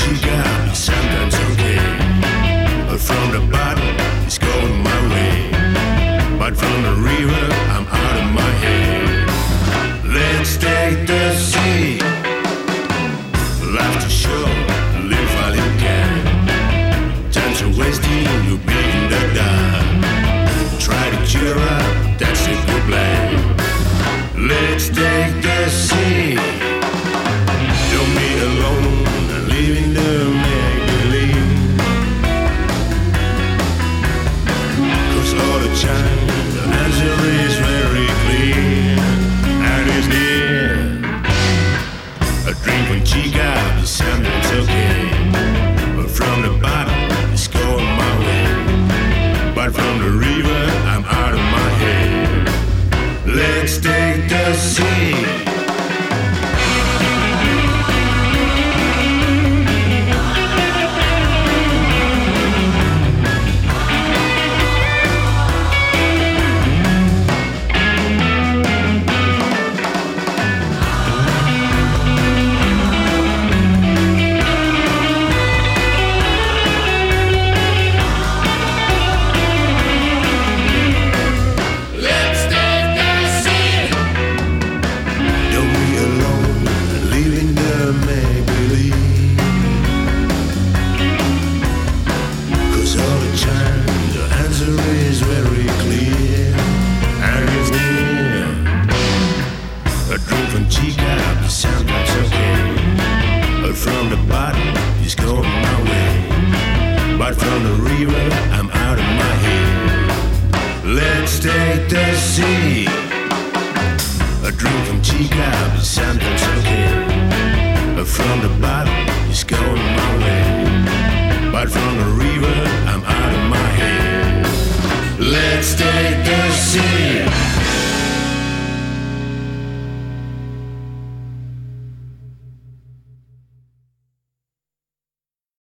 Chica, it's sometimes okay. But from the bottom, it's going my way. But from the river, I'm out of my head. Let's take the sea. Life to show, live while you can. Time to wasting, you being the dark. Try to cheer up, that's a good plan. Let's take the sea. Don't be alone, living the make-believe. 'Cause all the time, the answer is very clear. And it's near. A drink from Chica, the something's okay. But from the bottom, it's going my way. But from the river, I'm out of my head. Let's take the sea. Chica, the sometimes okay. But from the bottom, it's going my way. But from the river, I'm out of my head. Let's take the sea. A drink from Chica, the sometimes okay. But from the bottom,